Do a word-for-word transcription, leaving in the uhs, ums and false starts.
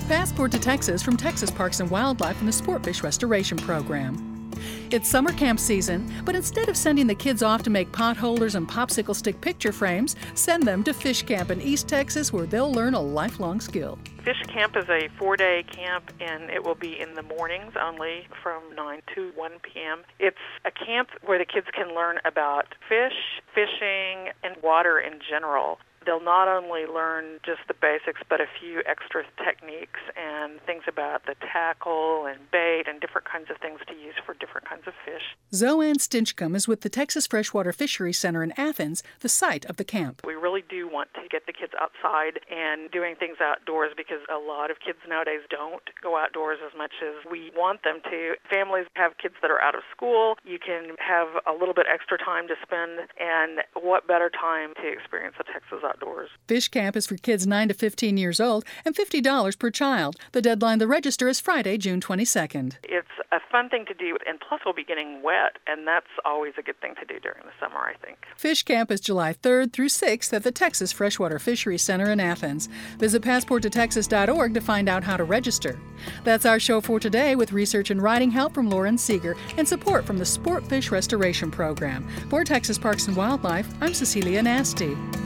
Passport to Texas from Texas Parks and Wildlife and the Sportfish Restoration Program. It's summer camp season, but instead of sending the kids off to make potholders and popsicle stick picture frames, send them to Fish Camp in East Texas where they'll learn a lifelong skill. Fish Camp is a four-day camp, and it will be in the mornings only from nine to one p.m. It's a camp where the kids can learn about fish, fishing, and water in general. They'll not only learn just the basics, but a few extra techniques and things about the tackle and bait and different kinds of things to use for different kinds of fish. Zoanne Stinchcomb is with the Texas Freshwater Fishery Center in Athens, the site of the camp. We really do want to get the kids outside and doing things outdoors because a lot of kids nowadays don't go outdoors as much as we want them to. Families have kids that are out of school. You can have a little bit extra time to spend, and what better time to experience the Texas outdoors. Outdoors. Fish Camp is for kids nine to fifteen years old and fifty dollars per child. The deadline to register is Friday, June twenty-second. It's a fun thing to do, and plus we'll be getting wet, and that's always a good thing to do during the summer, I think. Fish Camp is July third through sixth at the Texas Freshwater Fishery Center in Athens. Visit passport to texas dot org to find out how to register. That's our show for today, with research and writing help from Lauren Seeger and support from the Sportfish Restoration Program. For Texas Parks and Wildlife, I'm Cecilia Nasty.